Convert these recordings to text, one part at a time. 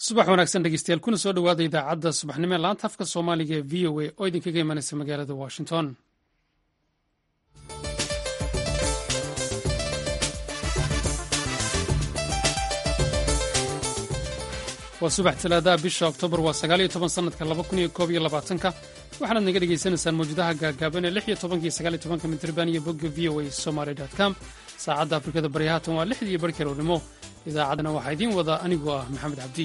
subax wanaagsan dhegeystayaal kuna soo dhowaada idaacadda subaxnimo ee laanta afka soomaaliga ee v o a oo idinkaga imanaysa magaalada washington. waa subax talaadaha bisha oktoobar waa 19 sanadka 2021 waxaanaad naga dhegaysanaysaan mawjadaha gaagaaban ee 16 iyo 19 mitirban iyo bogga v o a somaly.com. saacadda afrikada bari haatan waa 6 iyo barhkii rownimo. idaacaddana waxaa idiin wadaa anigoo ah maxamed cabdi.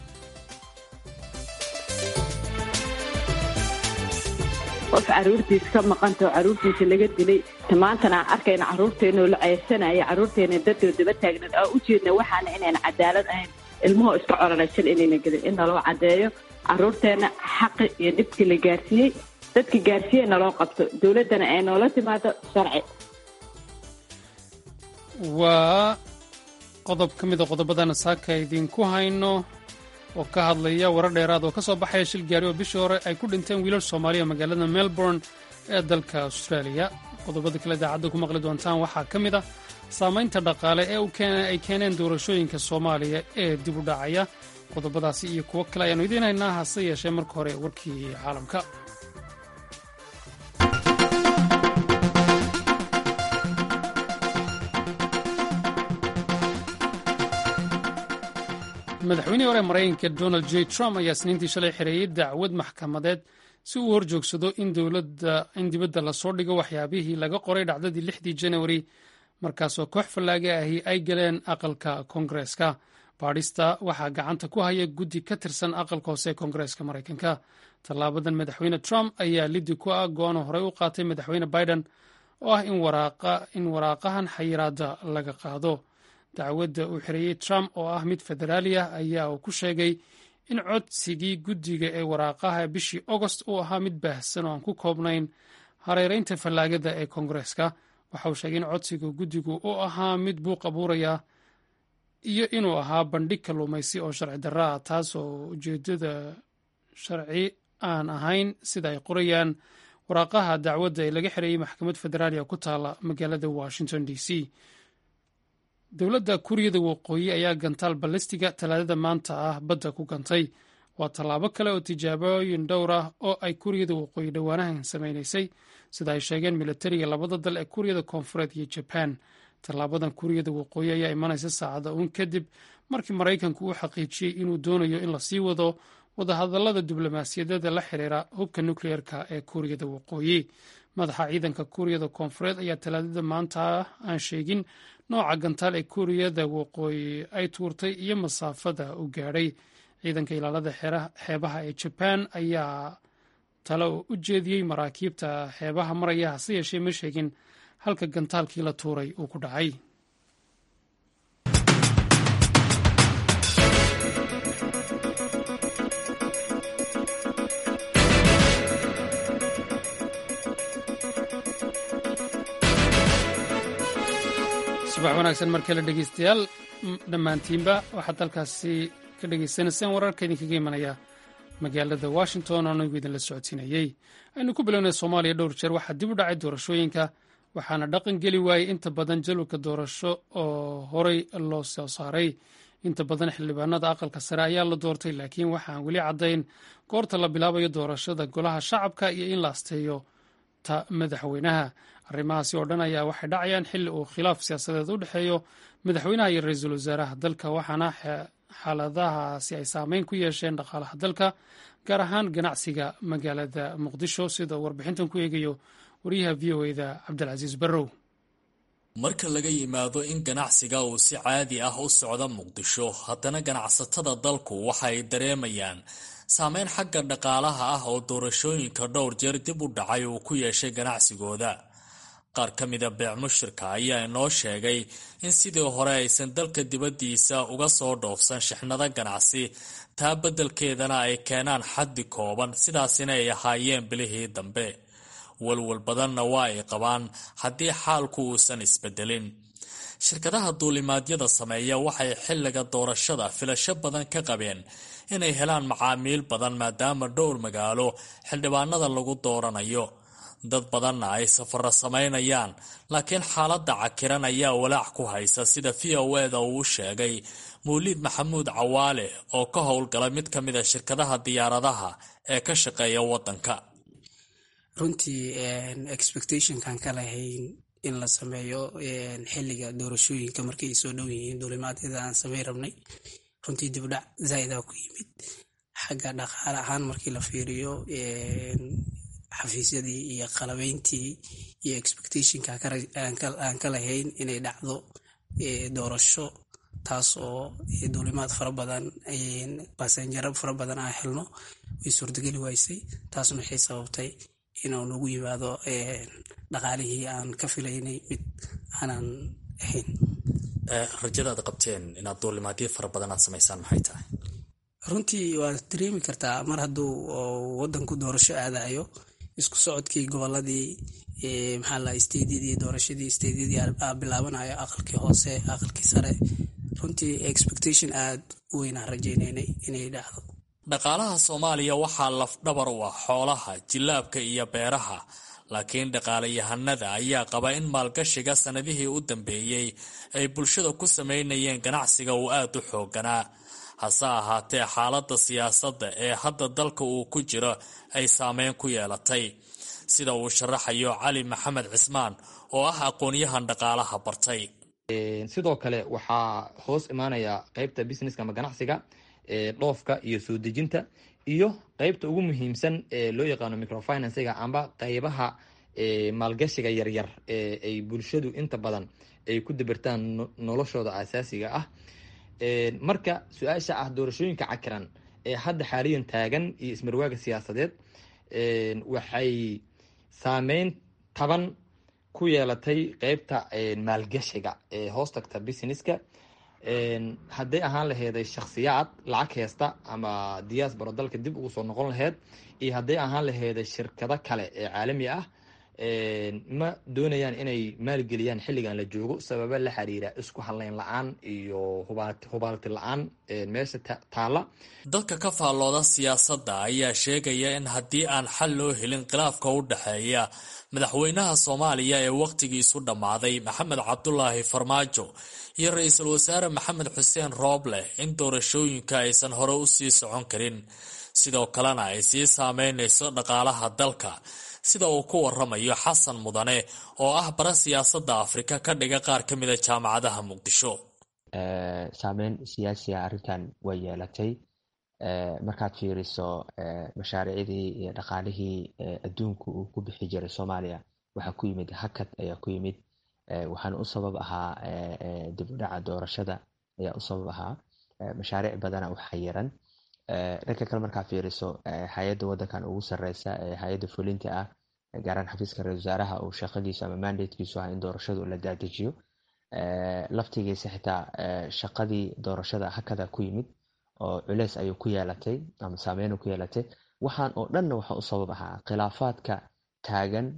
qof caruurtiisa ka maqantao caruurtiisa laga dilay maantana aan arkayna caruurteenoo la ceesanaya caruurteena dadoo daba taagnan oo u jeedna waxaana inayna cadaalad ahayn ilmuhu iska coronaysan inayna gelin in naloo caddeeyo caruurteenna xaqi iyo dhibkii la gaarsiiyey dadka gaarsiiye naloo qabto dowladdana ay noola timaado sharci. waa qodob ka mida qodobadana saaka idinku hayno oo ka hadlaya warar dheeraad oo ka soo baxaya shil gaari oo bishii hore ay ku dhinteen wiilal Soomaaliya magaalada Melbourne ee dalka Australia. qodobada kale idaacadda ku maqli doontaan waxaa ka mid ah saamaynta dhaqaale ee ay keeneen doorashooyinka Soomaaliya ee dib u dhacaya. qodobadaasi iyo kuwo kale ayaanu idiin haynaa, hase yeeshee marka hore warkii caalamka. madaxweynihii hore maraykanka Donald J. Trump ayaa isniintii shalay xireeyey dacwad maxkamadeed si uu horjoogsado in dibadda lasoo dhigo waxyaabihii laga qoray dhacdadii 6 January markaasoo koox fallaaga ahi ay galeen aqalka koongareeska. baadhista waxaa gacanta ku haya guddi ka tirsan aqalka hoose ee koongareeska maraykanka. tallaabadan madaxweyne Trump ayaa liddi ku ah go'aan horey u qaatay madaxweyne Biden oo ah in waraaqahan xayiraadda laga qaado. dacwadda uu xireeyey Trump oo ah mid federaali ah ayaa uu ku sheegay in codsigii guddiga ee waraaqaha bishii August uu ahaa mid baahsan oo aan ku koobnayn hareeraynta fallaagada ee koongareeska. waxa uu sheegay in codsiga guddigu uu ahaa mid buuq abuuraya iyo inuu ahaa bandhig kalluumaysi oo sharci darro ah, taas oo ujeeddada sharci aan ahayn sida ay qorayaan waraaqaha dacwadda ee laga xireeyey maxkamad federaali ku taala magaalada Washington DC. dowladda Kuuriyada Waqooyi ayaa gantaal ballistiga talaadada maanta ah badda ku gantay. waa tallaabo kale oo tijaabooyin dhowr ah oo ay Kuuriyada Waqooyi dhowaanahan samaynaysay sida ay sheegeen militariga labada dal ee Kuuriyada Koonfureed iyo Japan. tallaabadan Kuuriyada Waqooyi ayaa imanaysa saacada uun kadib markii Maraykanku uu xaqiijiyey inuu doonayo in la sii wado wadahadallada diblomaasiyadeed la xiriira hubka nukliyeerka ee Kuuriyada Waqooyi. madaxa ciidanka Kuuriyada Koonfureed ayaa talaadada maanta aan sheegin nooca gantaal ee Kuuriyada Waqooyi ay tuurtay iyo masaafada u gaadhay. ciidanka ilaalada xeebaha ee Japan ayaa talo u jeediyey maraakiibta xeebaha maraya, hase yeeshee ma sheegin halka gantaalkii la tuuray uu ku dhacay. subax wanaagsan markale dhegeystayaal dhammaantiinba waxaad halkaasi ka dhegaysanayseen wararka idinkaga imanaya magaalada Washington oo anigu idinla socodsiinayey. aynu ku bilownay Soomaaliya dhowr jeer waxaa dib u dhacay doorashooyinka waxaana dhaqan geli waayey inta badan jadwalka doorasho oo horey loo soo saaray. inta badan xildhibaanada aqalka sare ayaa la doortay, laakiin waxaan weli caddayn goorta la bilaabayo doorashada golaha shacabka iyo in la asteeyo ta madaxweynaha. arrimahaasi oo dhan ayaa waxay dhacayaan xilli uu khilaaf siyaasadeed u dhexeeyo madaxweynaha iyo ra-iisul wasaaraha dalka, waxaana xaaladahaasi ay saameyn ku yeesheen dhaqaalaha dalka, gaar ahaan ganacsiga magaalada Muqdisho, sida uu warbixintan ku eegayo wariyaha v o a-da Cabdilcasiis Barrow. marka laga yimaado in ganacsiga uu si caadi ah u socdo Muqdisho, haddana ganacsatada dalku waxay dareemayaan saameyn xagga dhaqaalaha ah oo doorashooyinka dhowr jeer dib u dhacay uu ku yeeshay ganacsigooda. qaar ka mida beec-mushirka ayaa inoo sheegay in sidii hore aysan dalka dibaddiisa uga soo dhoofsan shixnado ganacsi, taa beddelkeedana ay keenaan xaddi kooban, sidaasina ay ahaayeen bilihii dambe. walwal badanna waa ay qabaan haddii xaalku uusan isbedelin. shirkadaha duulimaadyada sameeya waxay xilliga doorashada filasho badan ka qabeen inay helaan macaamiil badan maadaama dhowr magaalo xildhibaanada lagu dooranayo. dad badanna ay safaro samaynayaan, laakiin xaaladda cakiran ayaa walaac ku haysa sida VOA-da uu sheegay Mawlid Maxamuud Cawaale oo ka howlgala mid ka mid a shirkadaha diyaaradaha ee ka shaqeeya waddanka. runtii expectationkan ka lahayn in la sameeyo xilliga doorashooyinka markay soo dhow yihiin duulimaadyada aan samey rabnay runtii dibdhac zaa'ida ku yimid xagga dhaqaale ahaan markii la fiiriyo xafiisyadii iyo qalabeyntii iyo expectationka aan ka lahayn inay dhacdo doorasho taas oo duulimaad fara badan basenjaro fara badan aan helno way suurtageli waysay. taasna waxay sababtay inuu nagu yimaado dhaqaalihii aan ka filaynay mid aanan ahayn. rajada aad qabteen inaad duulimaadyo fara badan aad samaysaan maxay tahay? runtii waad dareemi kartaa mar hadduu wadanku doorasho aadayo isku socodkii goboladii stediyadii doorashadii stediyadii bilaabanayo aqalkii hoose aqalkii sare runtii expectation aad u weynaan rajaynaynay inay dhacdo. dhaqaalaha Soomaaliya waxaa lafdhabar u ah xoolaha, jilaabka iyo beeraha, laakiin dhaqaalayahanada ayaa qaba in maalgashiga sanadihii u dambeeyay ay bulshada ku sameynayeen ganacsiga uu aad u xooganaa. hase ahaatee xaaladda siyaasadda ee hadda dalka uu ku jiro ay saameyn ku yeelatay, sida uu sharaxayo Cali Maxamed Cismaan oo ah aqoonyahan dhaqaalaha bartay. sidoo kale waxaa hoos imaanaya qaybta businesska ama ganacsiga dhoofka iyo soo dejinta iyo qaybta ugu muhiimsan ee loo yaqaano microfinance-ga amba qaybaha maalgashiga yaryar ee ay bulshadu inta badan ay ku dabirtaan noloshooda asaasiga ah. marka su-aasha ah doorashooyinka cakiran ee hadda xaaliyan taagan iyo ismarwaaga siyaasadeed waxay saameyn taban ku yeelatay qaybta maalgashiga ee hoos tagta businesska. hadday ahaan laheeday shakhsiyaad lacag heesta ama diaspora dalka dib ugu soo noqon laheyd iyo hadday ahaan laheeday shirkado kale ee caalami ah ma doonayaan inay maalgeliyaan xilligan la joogo sababa la xiriira isku halayn la-aan iyo hubaalti la-aan meesha taala. dadka ka faallooda siyaasadda ayaa sheegaya in haddii aan xal loo helin khilaafka u dhexeeya madaxweynaha Soomaaliya ee waqtigiisu dhammaaday Maxamed Cabdulaahi Farmaajo iyo ra'iisul wasaare Maxamed Xuseen Rooble in doorashooyinka aysan hore u sii socon karin, sidoo kalena ay sii saameynayso dhaqaalaha dalka, sida uu ku waramayo Xasan Mudane oo ah bara siyaasadda Afrika ka dhiga qaar ka mid ah jaamacadaha Muqdisho. saameyn siyaasiga arrintan way yeelatay markaad fiiriso mashaariicdii iyo dhaqaalihii adduunku uu ku bixi jiray Soomaaliya waxaa ku yimid hakad ayaa ku yimid, waxaana u sabab ahaa dib u dhaca doorashada ayaa u sabab ahaa mashaariic badana u xayiran. dhanka kale markaad fiiriso hay-adda wadankan ugu sareysa hay-adda fulinta ah gaaraan xafiiska ra-iisul wasaaraha uu shaqadiisu ama mandatekiisu ah in doorashadu la daadajiyo laftigiisa xitaa shaqadii doorashada hakada ku yimid oo culeys ayuu ku yeelatay ama saameyn ku yeelatay. waxaan oo dhanna waxaa u sabab ahaa khilaafaadka taagan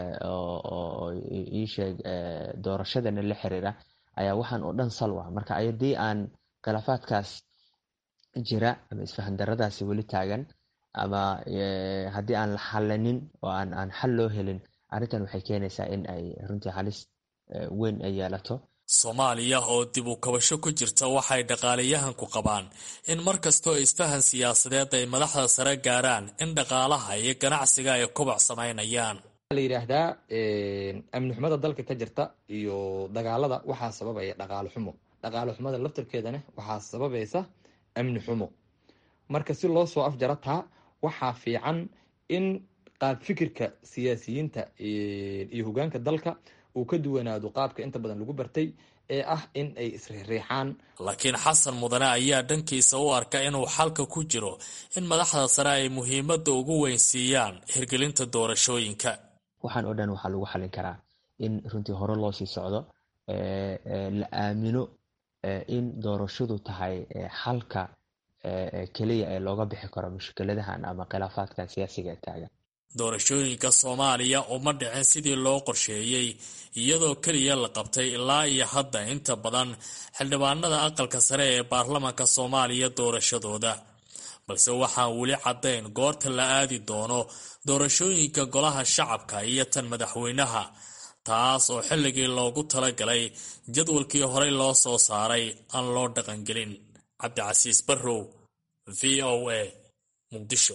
oo ii sheeg doorashadana la xiriira ayaa waxaan oo dhan sal u ah. marka haddii aan khilaafaadkaas jira ama isfahan daradaasi weli taagan ama haddii aan la xalanin oo aan xal loo helin, arrintan waxay keenaysaa in ay runtii halis weyn ay yeelato. Soomaaliya oo dib u kabasho ku jirta waxay dhaqaalayahanku qabaan in markastoo isfahan siyaasadeed ay madaxda sare gaaraan in dhaqaalaha iyo ganacsiga ay koboc samaynayaan. la yiraahdaa amni xumada dalka ka jirta iyo dagaalada waxaa sababaya dhaqaale xumo. dhaqaale xumada laftirkeedana waxaa sababaysa amni xumo. marka si loo soo afjaro taa waxaa fiican in qaab fikirka siyaasiyiinta iyo hogaanka dalka uu ka duwanaado qaabka inta badan lagu bartay ee ah in ay isriixaan. laakiin Xasan Mudane ayaa dhankiisa u arka inuu xalka ku jiro in madaxda sare ay muhiimadda ugu weyn siiyaan hirgelinta doorashooyinka. waxaan oo dhan waxaa lagu xalin karaa in runtii hore loo sii socdo, la aamino in doorashadu tahay xalka keliya ee looga bixi karo mushkiladahan ama khilaafaadkan siyaasiga ee taagan. doorashooyinka Soomaaliya uma dhicin sidii loo qorsheeyay, iyadoo kaliya la qabtay ilaa iyo hadda inta badan xildhibaanada aqalka sare ee baarlamaanka Soomaaliya doorashadooda. balse waxaan weli caddayn goorta la aadi doono doorashooyinka golaha shacabka iyo tan madaxweynaha, taas oo xilligii loogu talagalay jadwalkii horey loo soo saaray aan loo dhaqangelin. Cabdicasiis Barrow, v o a, Muqdisho.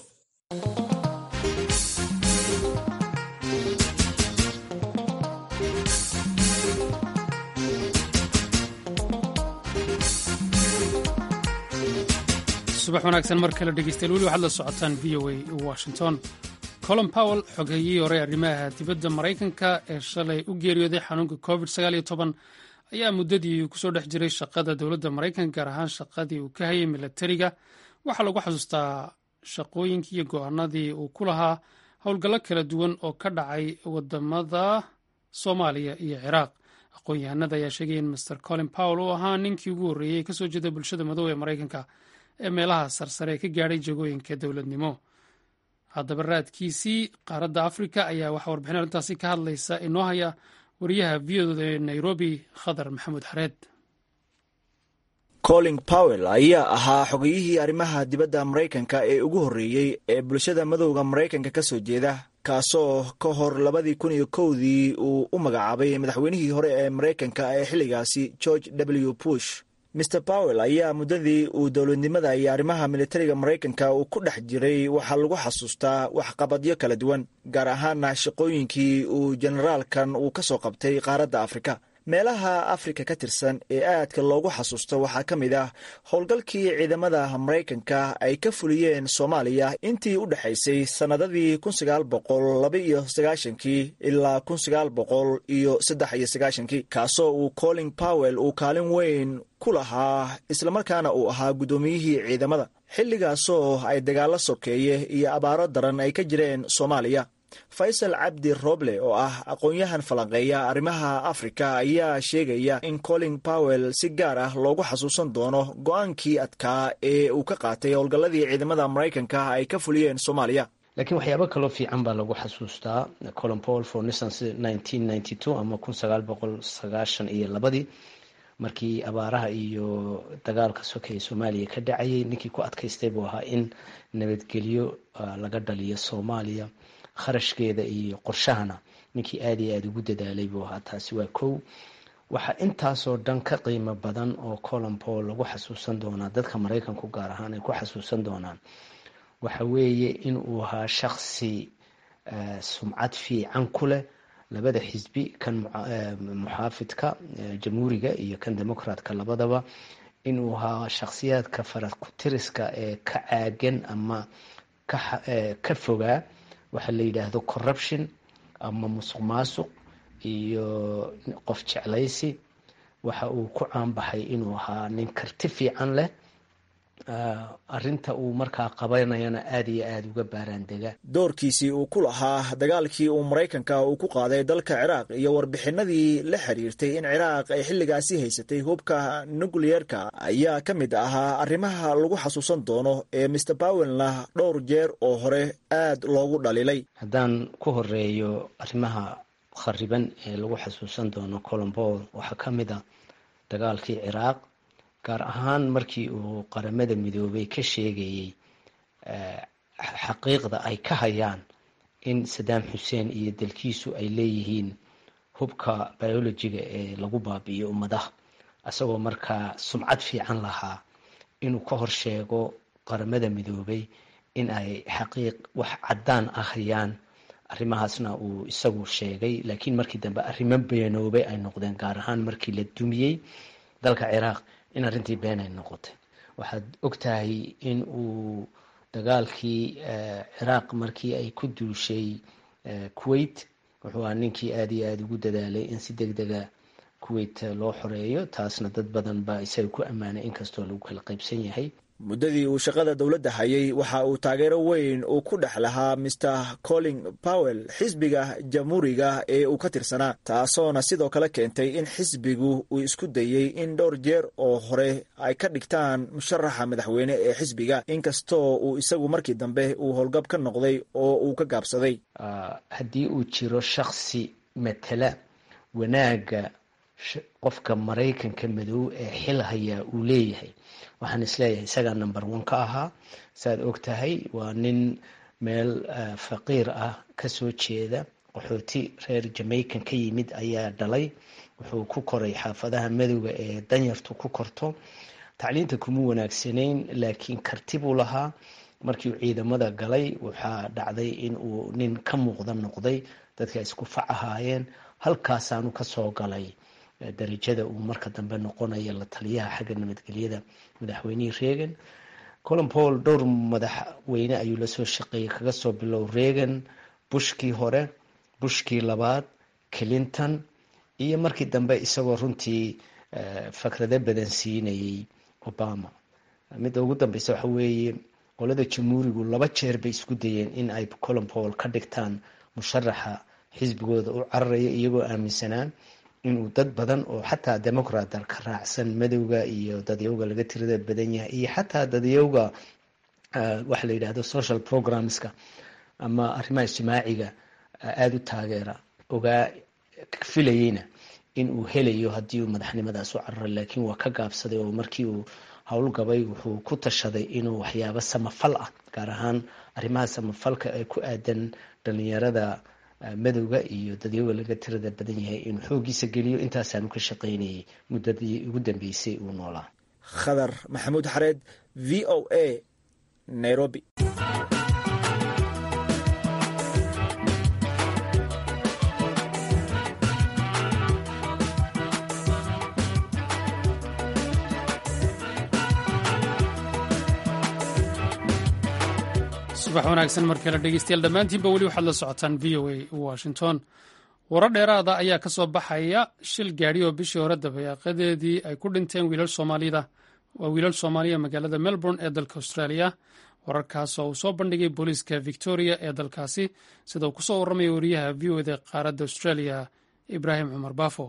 subax wanaagsan mar kale dhegeystayaal, weli waxaad la socotaan v o a Washington. Colin Powell, xoghaygii hore arrimaha dibadda Maraykanka ee shalay u geeriyooday xanuunka COVID-19 ayaa muddadii ku soo dhex jiray shaqada dowladda Maraykanka, gaar ahaan shaqadii uu ka hayay milatariga. Waxaa lagu xasuustaa shaqooyinkii iyo go'aanadii uu ku lahaa howlgallo kala duwan oo ka dhacay wadamada Soomaaliya iyo Ciraaq. Aqoon-yahanada ayaa sheegaya in Mr. Colin Powell uu ahaa ninkii ugu horreeyey ka soo jeeda bulshada madow ee Maraykanka ee meelaha sarsare ee ka gaadhay jagooyinka dowladnimo. haddaba raadkiisii qaaradda Afrika ayaa waxaa warbixin arrintaasi ka hadlaysa inoo haya wariyaha v-oda ee Nairobi, Khadar Maxamuud Xareed. Colin Powell ayaa ahaa xogayihii arrimaha dibadda Maraykanka ee ugu horreeyey ee bulshada madowga Maraykanka ka soo jeeda, kaasoo ka hor 2001 uu u magacaabay madaxweynihii hore ee Maraykanka ee xilligaasi George W. Bush. Mr. Powell ayaa muddadii uu dowladnimada iyo arrimaha militariga Maraykanka uu ku dhex jiray waxaa lagu xasuustaa waxqabadyo kala duwan, gaar ahaana shaqooyinkii uu generaalkan uu ka soo qabtay qaaradda Afrika. meelaha Afrika ka tirsan ee aadka loogu xasuusto waxaa ka mid ah howlgalkii ciidamada Maraykanka ay ka fuliyeen Soomaaliya intii u dhaxaysay sanadadii 1992 ilaa 1993, kaasoo uu Colin Powell uu kaalin weyn ku lahaa, islamarkaana uu ahaa guddoomiyihii ciidamada xilligaasoo ay dagaallo sokeeye iyo abaaro daran ay ka jireen Soomaaliya. Faysal Cabdi Roble oo ah aqoon-yahan falanqeeya arrimaha Afrika ayaa sheegaya in Colin Powell si gaar ah loogu xasuusan doono go'aankii adkaa ee uu ka qaatay howlgalladii ciidamada Maraykanka ay ka fuliyeen Soomaaliya. laakiin waxyaabo kaloo fiican baa lagu xasuustaa Colin Powell for instance 1992 ama 1992 markii abaaraha iyo dagaalka sokeeye Soomaaliya ka dhacayay, ninkii ku adkaystay buu ahaa in nabadgelyo laga dhaliyo Soomaaliya. kharashkeeda iyo qorshahana ninkii aad iyo aad ugu dadaalay buu ahaa. taasi waa kow. waxaa intaasoo dhan ka qiimo badan oo Colin Powell lagu xasuusan doonaa, dadka Maraykanku gaar ahaan ay ku xasuusan doonaan, waxa weeye in uu ahaa shakhsi sumcad fiican ku leh labada xisbi, kan muxaafidka jamhuuriga iyo kan demokraatka labadaba, inuu ahaa shakhsiyaadka farad ku tiriska ee ka caagan ama ka fogaa waxa la yidhaahdo corruption ama musuq maasuq iyo qof jeclaysi. waxa uu ku caanbaxay inuu ahaa nin karti fiican leh, arrinta uu markaa qabanayana aad iyo aad uga baaraandega. doorkiisii uu ku lahaa dagaalkii uu Maraykanka uu ku qaaday dalka Ciraaq iyo warbixinadii la xiriirtay in Ciraaq ay xilligaasi haysatay hubka nuclearka ayaa ka mid ahaa arrimaha lagu xasuusan doono ee Mr. Powellna dhowr jeer oo hore aad loogu dhalilay. haddaan ku horeeyo arrimaha khariban ee lagu xasuusan doono Colin Powell, waxaa ka mid ah dagaalkii Ciraaq, gaar ahaan markii uu qaramada midoobay ka sheegayay xaqiiqda ay ka hayaan in Saddam Hussein iyo dalkiisu ay leeyihiin hubka biologiga ee lagu baabi'iyo ummadaha, asagoo markaa sumcad fiican lahaa inuu ka hor sheego qaramada midoobay in ay xaqiiq wax caddaan ah hayaan. arrimahaasna uu isagu sheegay, laakiin markii dambe arrimo beenoobay ay noqdeen, gaar ahaan markii la dumiyey dalka Ciraaq in arrintii been ay noqotay. waxaad ogtahay in uu dagaalkii Ciraaq markii ay ku duushay Kuwait, wuxuu ahaa ninkii aad iyo aad ugu dadaalay in si degdega Kuwait loo xoreeyo. taasna dad badan baa isaga ku ammaanay, inkastoo lagu kala qaybsan yahay. muddadii uu shaqada dowladda hayay waxa uu taageero weyn uu ku dhex lahaa Mr. Colin Powell xisbiga jamhuuriga ee uu ka tirsanaa, taasoona sidoo kale keentay in xisbigu uu isku dayey in dhowr jeer oo hore ay ka dhigtaan musharaxa madaxweyne ee xisbiga, inkastoo uu isagu markii dambe uu howlgab ka noqday oo uu ka gaabsaday. haddii uu jiro shakhsi matala wanaagga qofka maraykanka madow ee xil hayaa uu leeyahay. waxaan isleeyahay isagaa number 1 ka ahaa. saaad og tahay waa nin meel faqiir ah kasoo jeeda, qaxooti reer Jamaican ka yimid ayaa dhalay. wuxuu ku koray xaafadaha madowga ee danyartu ku korto. tacliinta kuma wanaagsanayn, laakiin karti buu lahaa. markii uu ciidamada galay waxaa dhacday in uu nin ka muuqda noqday, dadka isku fac ahaayeen. halkaasaanu kasoo galay darajada uu marka dambe noqonaya la taliyaha xagga nabadgelyada madaxweynihii Reagan. Colin Powell dhowr madaxweyne ayuu la soo shaqeeyay, kaga soo bilow Reagan, Bushkii hore, Bushkii labaad, Clinton, iyo markii dambe isagoo runtii fakrado badan siinayay Obama. midda ugu dambeysa waxa weeye qolada jamhuurigu 2 jeer bay isku dayeen in ay Colin Powell ka dhigtaan musharaxa xisbigooda u cararaya, iyagoo aaminsanaa inuu dad badan oo xataa democrat ka raacsan madowga iyo dadyowga laga tirada badan yahay, iyo xataa dadyowga waxa la yiraahdo social programska ama arrimaha ijtimaaciga aada u taageera, ogaa filayeyna in uu helayo haddii uu madaxnimadaas u cararo. laakiin waa ka gaabsaday oo markii uu howlgabay wuxuu ku tashaday inuu waxyaabo samafal ah, gaar ahaan arrimaha samafalka ee ku aadan dhalinyarada madowga iyo dadyowga laga tirada badan yahay inuu xoogiisa geliyo. intaasaanu ka shaqaynayay muddadii ugu dambeysay uu noolaa. Khadar Maxamuud Xareed, VOA, Nairobi. subax wanaagsan markale dhegeystayaal dhammaantiinba weli waxaad la socotaan VOA Washington. warar dheeraada ayaa ka soo baxaya shil gaadhi oo bishii hore dabayaaqadeedii ay ku dhinteen wiilal Soomaaliya magaalada Melbourne ee dalka Australia. wararkaas oo uu soo bandhigay booliiska Victoria ee dalkaasi, sida uu ku soo warramaya wariyaha VOA qaaradda Australia Ibraahim Cumar Baafo.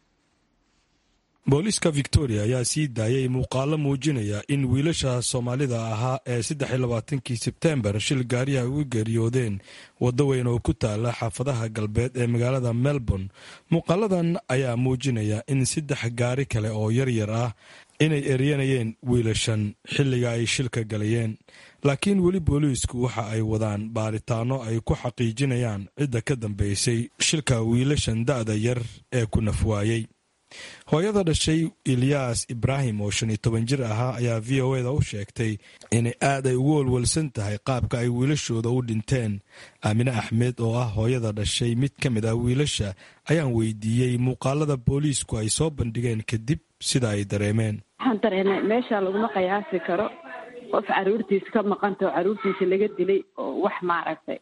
booliiska Victoria ayaa sii daayay muuqaalo muujinaya in wiilasha Soomaalida ahaa ee 23 Sebtembar shil gaariga ugu geeriyoodeen waddo weyn oo ku taala xaafadaha galbeed ee magaalada Melbourne. muuqaaladan ayaa muujinaya in 3 gaari kale oo yaryar ah inay eryanayeen wiilashan xilliga ay shilka galayeen, laakiin weli booliisku waxa ay wadaan baaritaano ay ku xaqiijinayaan cidda ka dambeysay shilka wiilashan da'da yar ee ku nafwaayay. hooyada dhashay Ilyas Ibrahim oo 15 jir ahaa ayaa VOA-da u sheegtay inay aad ay ugu walwalsan tahay qaabka ay wiilashooda u dhinteen. Aamine Axmed oo ah hooyada dhashay mid ka mid ah wiilasha ayaan weydiiyey muuqaalada booliisku ay soo bandhigeen kadib sida ay dareemeen. waxaan dareemay meesha laguma qiyaasi karo qof caruurtiisa ka maqanta oo caruurtiisa laga dilay oo wax maaragtay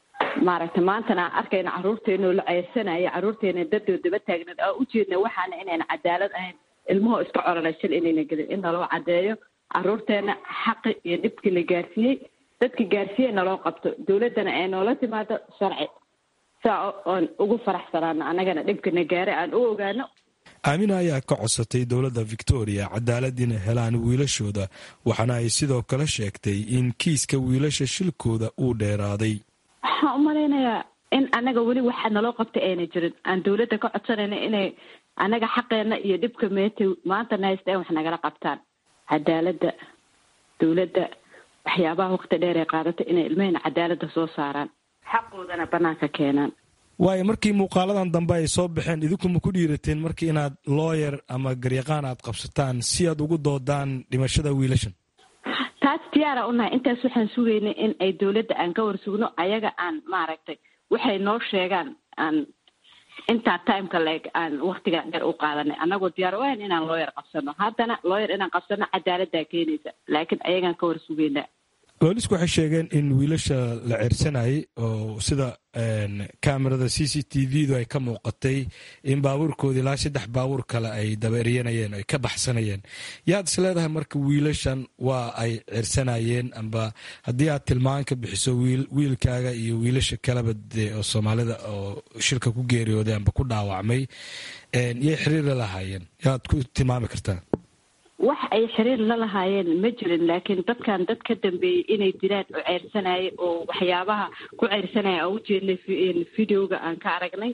maantana arkayna caruurteena la ceysanayo, caruurteena dadoo daba taagnayd oo u jeedna waxaana inayna cadaalad ahayn, ilmuhu iska coronay shil inayna gelin, in naloo cadeeyo caruurteena xaqi iyo dhibkii la gaarsiiyey, dadkii gaarsiiyeyna loo qabto, dowladdana ay noola timaado sharci saa oon ugu faraxsanaano annagana dhibkana gaaray aan u ogaano. Aamina ayaa ka codsatay dowladda Victoria cadaalad inay helaan wiilashooda, waxaana ay sidoo kale sheegtay in kiiska wiilasha shilkooda uu dheeraaday. waxaan u malaynayaa in anaga weli waxa naloo qabtay ayna jirin, aan dowladda ka codsanayna inay anaga xaqeena iyo dhibka maantana haysteen wax nagala qabtaan. cadaaladda dowladda waxyaabaha waqti dheer ay qaadatay inay ilmahayna cadaaladda soo saaraan, xaqoodana banaanka keenaan. waayo markii muuqaaladan dambe ay soo baxeen idinku ma ku dhiirateen markii inaad lawyer ama garyaqaan aad qabsataan si aad ugu doodaan dhimashada wiilashan? taas diyaara unahay. intaas waxaan sugaynay in ay dowladda aan ka warsugno, ayaga aan maaragtay waxay noo sheegaan aan intaa timeka leeg aan waktigaan dheer u qaadanay. annagoo diyaar u ahayn inaan lawyer qabsano, haddana lawyer inaan qabsano cadaaladdaa keenaysa, laakiin ayagaan ka warsugaynaa. boolisku waxay sheegeen in wiilasha la ceersanayay oo sida kamerada CCTV-du ay ka muuqatay in baabuurkoodii ilaa 3 baabuur kale ay daba eryanayeen, ay ka baxsanayeen. yaad is leedahay marka wiilashan waa ay ceersanayeen, amba haddii aad tilmaan ka bixiso wiilkaaga iyo wiilasha kaleba oo Soomaalida oo shilka ku geeriyooday amba ku dhaawacmay yay xiriir la lahaayeen, yaad ku tilmaami kartaa? wax ay xiriir la lahaayeen ma jirin, laakiin dadkan dad ka dambeeyey inay dilaan oo ceyrsanayay oo waxyaabaha ku ceyrsanaya oo ujeednay videoga aan ka aragnay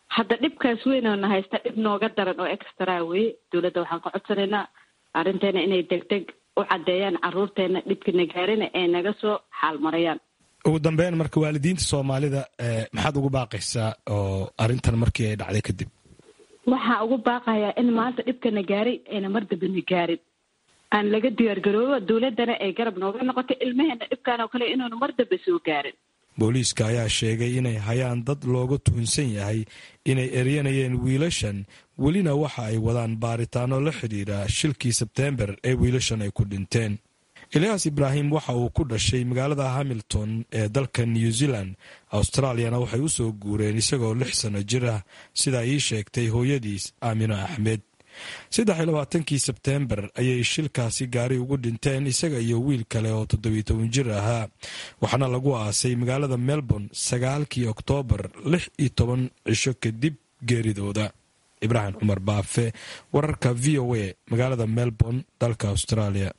hadda dhibkaas weyn oo na haysta dhib nooga daran oo extra wey. Dowladda waxaan ka codsanaynaa arrinteena inay degdeg u caddeeyaan carruurteena dhibkana gaarina ay naga soo xaalmarayaan. ugu dambeyn marka waalidiinta soomaalida maxaad ugu baaqaysaa oo arrintan markii ay dhacday kadib? waxaa ugu baaqayaa in maanta dhibkana gaaray ayna mar dambe na gaarin, aan laga diyaargaroobo, dowladdana ay garab nooga noqoto ilmaheena dhibkaan oo kale inuunu mar dambe soo gaarin. booliiska ayaa sheegay inay hayaan dad looga tuhunsan yahay inay eryanayeen wiilashan, welina waxa ay wadaan baaritaano la xidhiidha shilkii Sebteembar ee wiilashan ay ku dhinteen. Elias Ibrahim waxa uu ku dhashay magaalada Hamilton ee dalka New Zealand. Australiana waxay u soo guureen isagoo 6 sano jir ah, sida ii sheegtay hooyadiis Aamina Axmed. 23 Sebteembar ayay shilkaasi gaari ugu dhinteen isaga iyo wiil kale oo 17 jir ahaa, waxaana lagu aasay magaalada Melbourne 9 Oktoobar 16 cisho kadib geeridooda. Ibrahim Cumar Baafe, wararka VOA, magaalada Melbourne, dalka Australia.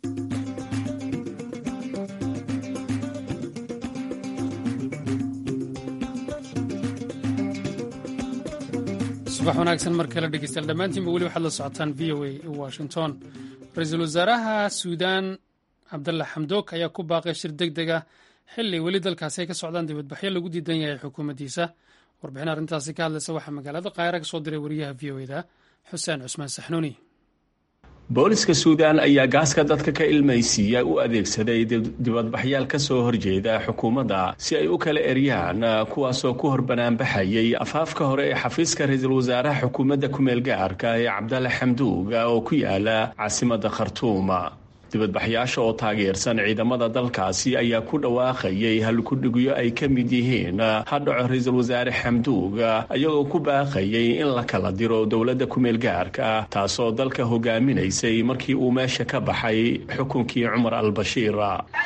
subax wanaagsan markale dhegeystayaal dhammaantiinba weli waxaad la socotaan VOA Washington. ra-iisul wasaaraha Suudaan Cabdalla Xamdook ayaa ku baaqay shir degdeg ah xilli weli dalkaasi ay ka socdaan dibadbaxyo lagu diidan yahay xukuumaddiisa. warbixin arrintaasi ka hadlaysa waxaa magaalada Qaahira ka soo diray wariyaha VOA-da Xuseen Cusmaan Saxnuuni. booliska Suudaan ayaa gaaska dadka ka ilmaysiiya u adeegsaday dibadbaxyaal ka soo horjeeda xukuumadda si ay u kala eryaan kuwaasoo ku hor banaanbaxayay afaafka hore ee xafiiska ra-iisul wasaaraha xukuumadda ku-meel gaarka ee Cabdalla Xamdoog oo ku yaala caasimadda Khartoum. dibadbaxyaasha oo taageersan ciidamada dalkaasi ayaa ku dhawaaqayay halkudhigyo ay ka mid yihiin hadhaco ra-iisul wasaare Xamdoog, ayagoo ku baaqayay in la kala diro dowladda ku-meel gaarka taasoo dalka hogaaminaysay markii uu meesha ka baxay xukunkii Cumar al-Bashiir.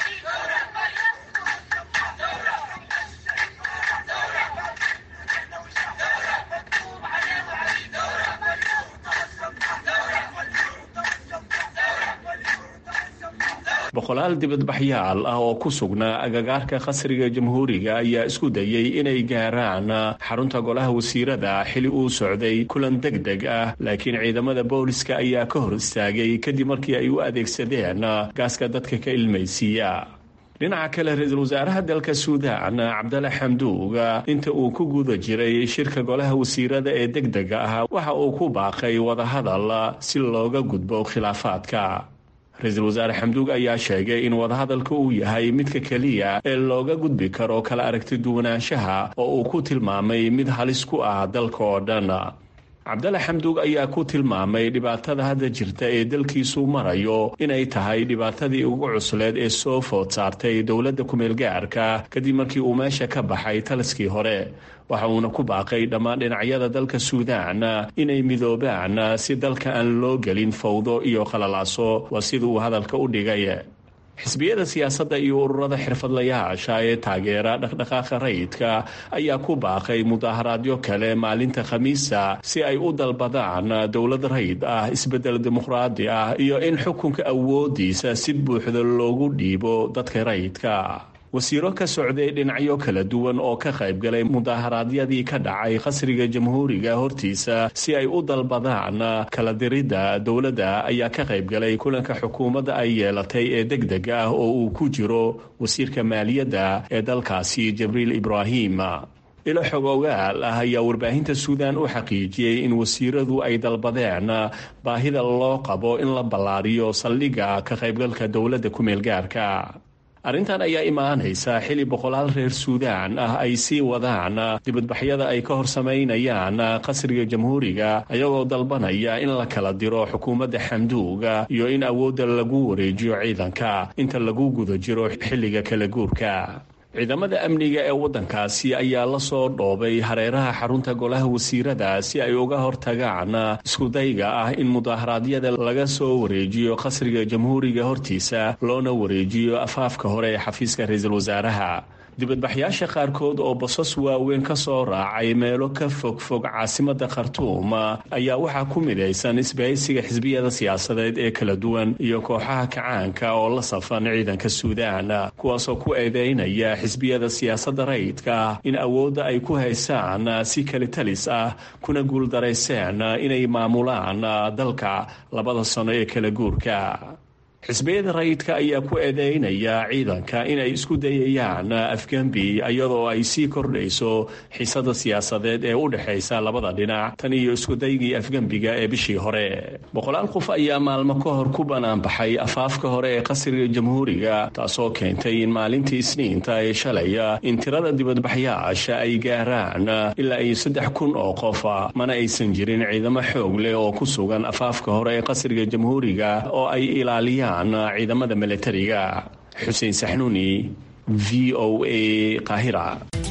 boqolaal dibadbaxyaal ah oo ku sugnaa agagaarka qasriga jamhuuriga ayaa isku dayay inay gaaraan xarunta golaha wasiirada xili uu socday kulan degdeg ah, laakiin ciidamada booliska ayaa ka hor istaagay kadib markii ay u adeegsadeen gaaska dadka ka ilmaysiiya. dhinaca kale ra-iisul wasaaraha dalka Suudaan Cabdalla Xamdoog inta uu ku guda jiray shirka golaha wasiirada ee degdega ah waxa uu ku baaqay wadahadal si looga gudbo khilaafaadka. ra-iisul wasaare Xamdoog ayaa sheegay in wadahadalka uu yahay midka keliya ee looga gudbi karo kala aragti duwanaanshaha oo uu ku tilmaamay mid halis ku ah dalka oo dhan. Cabdalla Xamdoog ayaa ku tilmaamay dhibaatada hadda jirta ee dalkiisu marayo inay tahay dhibaatadii ugu cusleed ee soo food saartay dowladda ku-meel gaarka kadib markii uu meesha ka baxay taliskii hore. waxa uuna ku baaqay dhammaan dhinacyada dalka Suudaan inay midoobaan si dalka aan loo gelin fawdo iyo qalalaaso, waa sida uu hadalka u dhigay. xisbiyada siyaasadda iyo ururada xirfadlayaasha ee taageera dhaqdhaqaaqa rayidka ayaa ku baaqay mudaharaadyo kale maalinta Khamiista si ay u dalbadaan dowlad rayid ah, isbedel dimuqraadi ah iyo in xukunka awoodiisa si buuxda loogu dhiibo dadka rayidka. wasiiro ka socday dhinacyo kala duwan oo ka qaybgalay mudaharaadyadii ka dhacay qasriga jamhuuriga hortiisa si ay u dalbadaan kala diridda dowladda ayaa ka qaybgalay kulanka xukuumadda ay yeelatay ee degdega ah oo uu ku jiro wasiirka maaliyadda ee dalkaasi Jibriil Ibraahim. ilo xogogaal ah ayaa warbaahinta Suudaan u xaqiijiyay in wasiiradu ay dalbadeen baahida loo qabo in la ballaariyo saldhigga ka qaybgalka dowladda ku-meel gaarka. arrintan ayaa imaanaysa xili boqolaal reer Suudaan ah ay sii wadaan dibadbaxyada ay ka hor samaynayaan qasriga jamhuuriga ayagoo dalbanaya in la kala diro xukuumadda Xamdoog iyo in awoodda lagu wareejiyo ciidanka inta lagu guda jiro xilliga kala guurka. ciidamada amniga ee waddankaasi ayaa la soo dhoobay hareeraha xarunta golaha wasiirada si ay uga hortagaan iskudayga ah in mudaharaadyada laga soo wareejiyo qasriga jamhuuriga hortiisa loona wareejiyo afaafka hore ee xafiiska ra-iisul wasaaraha. dibadbaxyaasha qaarkood oo basas waaweyn ka soo raacay meelo ka fogfog caasimada khartuum ayaa waxaa ku midaysan isbahaysiga xisbiyada siyaasadeed ee kala duwan iyo kooxaha kacaanka oo la safan ciidanka suudaan kuwaasoo ku eedeynaya xisbiyada siyaasadda rayidka in awoodda ay ku haysaan si kalitalis ah kuna guuldarayseen inay maamulaan dalka labada sano ee kala guurka xisbiyada rayidka ayaa ku eedeynaya ciidanka inay isku dayayaan afgembi iyadoo ay sii kordhayso xiisada siyaasadeed ee u dhexaysa labada dhinac tan iyo iskudaygii afgembiga ee bishii hore boqolaal qof ayaa maalmo ka hor ku banaanbaxay afaafka hore ee qasriga jamhuuriga taasoo keentay in maalintii isniinta ee shalay in tirada dibadbaxyaasha ay gaaraan ilaa iyo 3,000 oo qof mana aysan jirin ciidamo xoog leh oo ku sugan afaafka hore ee qasriga jamhuuriga oo ay ilaaliyaan ciidamada militariga xuseen saxnuuni VOA Qaahira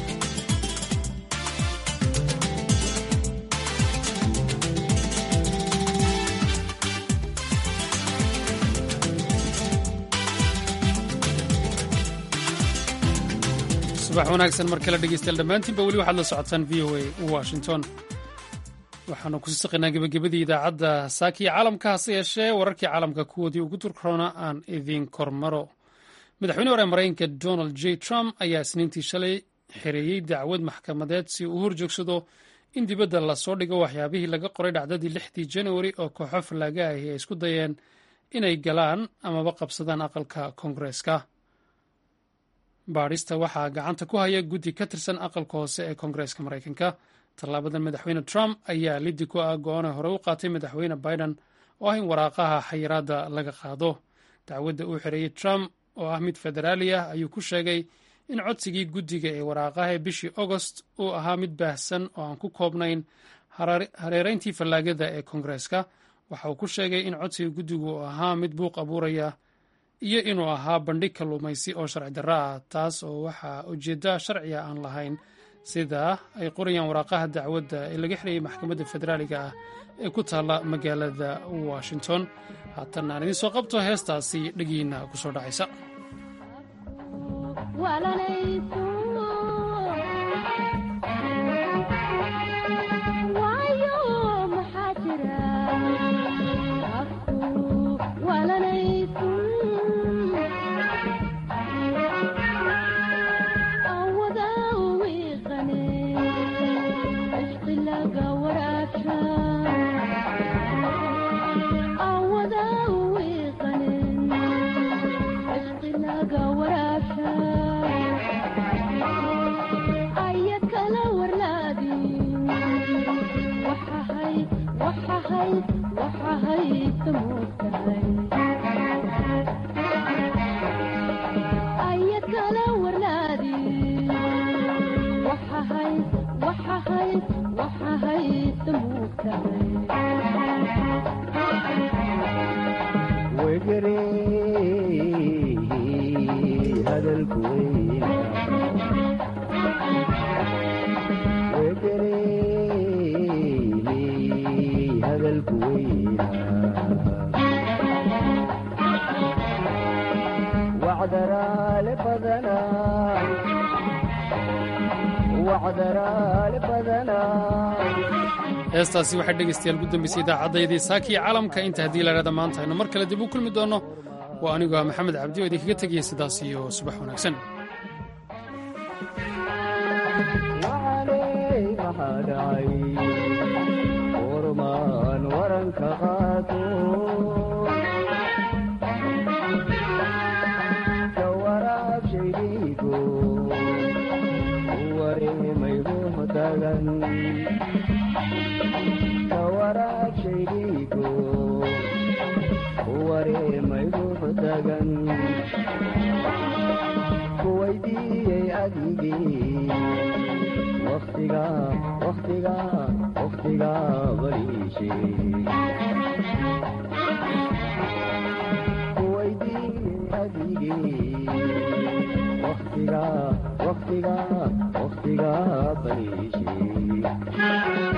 subax wanaagsan mar kale dhegeystayaal dhammaantiinba weli waxaad la socotaan VOA Washington waxaanu ku saqaynaa gebagabadii idaacadda saakiya caalamka hase yeeshee wararkii caalamka kuwoodii ugu turkaroona aan idiin kormaro madaxweyne hore maraykanka Donald J. Trump ayaa isniintii shalay xereeyey dacwad maxkamadeed si uu horjoogsado in dibadda lasoo dhigo waxyaabihii laga qoray dhacdadii 6 January oo kooxo fallaaga ahi ay isku dayeen inay galaan amaba qabsadaan aqalka koongareeska baadhista waxaa gacanta ku haya guddi ka tirsan aqalka hoose ee koongareeska maraykanka tallaabadan madaxweyne Trump ayaa liddi ku ah go-aan hore u qaatay madaxweyne Biden oo ah in waraaqaha xayiraadda laga qaado dacwadda uu xereeyey Trump oo ah mid federaali ah ayuu ku sheegay in codsigii guddiga ee waraaqaha ee bishii August uu ahaa mid baahsan oo aan ku koobnayn hareerayntii fallaagada ee koongareeska waxa uu ku sheegay in codsiga guddigu uu ahaa mid buuq abuuraya iyo inuu ahaa bandhig kalluumaysi oo sharci darro ah taas oo waxaa ujeedda sharciga aan lahayn sida ay qorayaan waraaqaha dacwadda ee laga xirayay maxkamadda federaaliga ah ee ku taalla magaalada Washington haatan aan idiin soo qabto heestaasi dhagiina ku soo dhacaysa heestaasi waxay dhegaystayaal ugu dambaysay idaacaddayadii saakiya caalamka inta haddii la idhahda maanta aynu mar kale dib u kulmi doonno waa anigoo ah maxamed cabdi oo idinkaga tegaya sidaas iyo subax wanaagsan waqtiga bariishay